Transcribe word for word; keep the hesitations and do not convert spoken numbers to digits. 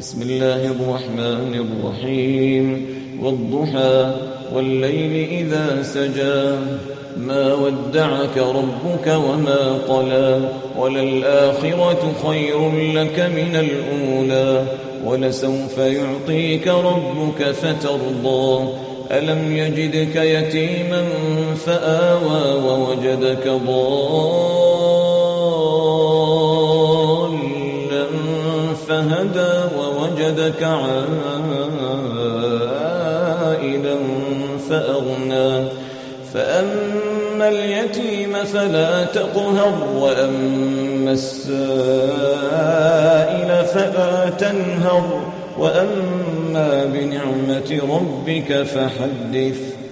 بسم الله الرحمن الرحيم والضحى والليل إذا سجى ما ودعك ربك وما قلى وللآخرة خير لك من الأولى ولسوف يعطيك ربك فترضى ألم يجدك يتيما فآوى ووجدك ضالا فهدى ووجدك عائلا فأغنى فأما اليتيم فلا تقهر وأما السائل فلا تنهر وأما بنعمة ربك فحدث